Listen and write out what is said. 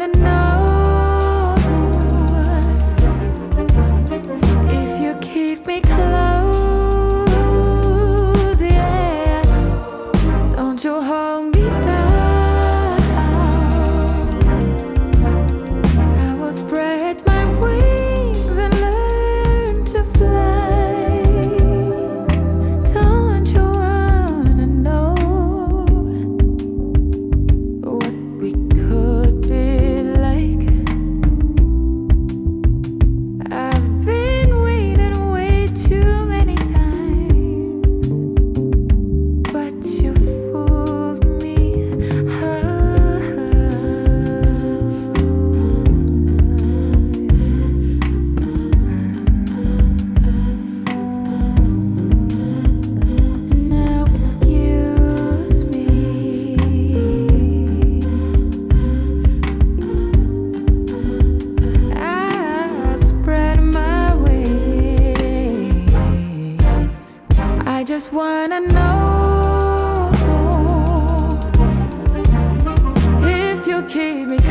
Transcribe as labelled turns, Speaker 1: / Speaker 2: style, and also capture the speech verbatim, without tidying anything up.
Speaker 1: know if you keep me close, yeah. Don't you hold me down. I will spread my wings and learn to fly. Don't you wanna know what we could be like? I've been waiting way too many times, but you fooled me. Now excuse me. I spread my wings. I just wanna know if you keep me